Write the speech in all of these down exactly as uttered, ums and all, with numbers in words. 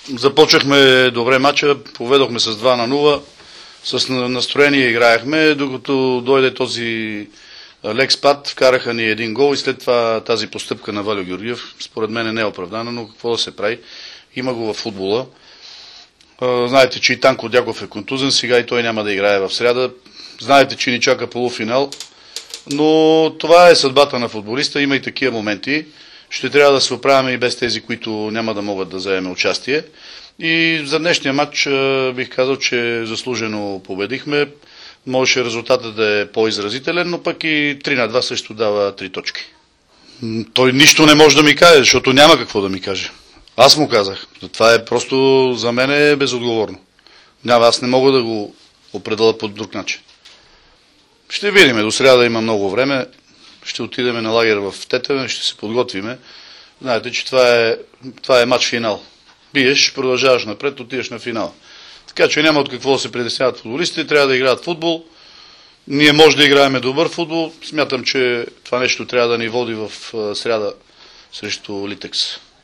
Започнахме добре матча, поведохме с два на нула, с настроение играехме, докато дойде този лек спад, вкараха ни един гол и след това тази постъпка на Валю Георгиев, според мен не е оправдана, но какво да се прави, има го в футбола. Знаете, че и Танко Дяков е контузен, сега и той няма да играе в сряда. Знаете, че ни чака полуфинал, но това е съдбата на футболиста, има и такива моменти. Ще трябва да се оправяме и без тези, които няма да могат да вземем участие. И за днешния матч бих казал, че заслужено победихме. Можеше резултатът да е по-изразителен, но пък и три на два също дава три точки. Той нищо не може да ми каже, защото няма какво да ми каже. Аз му казах. Това е просто за мен е безотговорно. Няма, аз не мога да го определя по друг начин. Ще видим. До сряда има много време. Ще отидем на лагер в Тетевен, ще се подготвиме. Знаете, че това е, това е матч финал. Биеш, продължаваш напред, отидеш на финал. Така че няма от какво да се притесняват футболистите, трябва да играят футбол. Ние може да играем добър футбол. Смятам, че това нещо трябва да ни води в сряда срещу Литекс.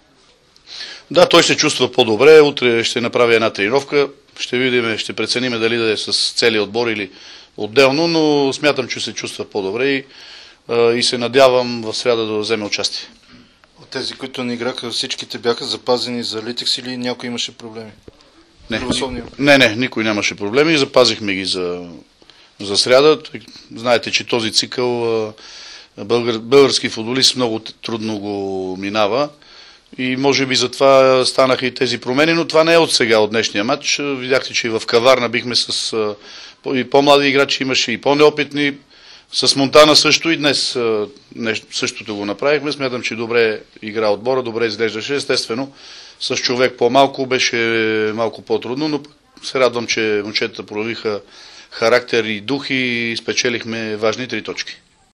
Да, той се чувства по-добре. Утре ще направи една тренировка. Ще видим, ще преценим дали да е с целия отбор или отделно, но смятам, че се чувства по-добре и, и се надявам в сряда да вземе участие. От тези, които не играха, всичките бяха запазени за Литекс или някой имаше проблеми? Не, не, не, никой нямаше проблеми. Запазихме ги за, за сряда. Знаете, че този цикъл българ, български футболист много трудно го минава. И може би затова станаха и тези промени, но това не е от сега, от днешния матч. Видяхте, че и в Каварна бихме с и по-млади играчи, имаше и по-неопитни. С Монтана също и днес същото го направихме. Смятам, че добре игра отбора, добре изглеждаше. Естествено, с човек по-малко беше малко по-трудно, но се радвам, че момчетата проявиха характер и дух и спечелихме важни три точки.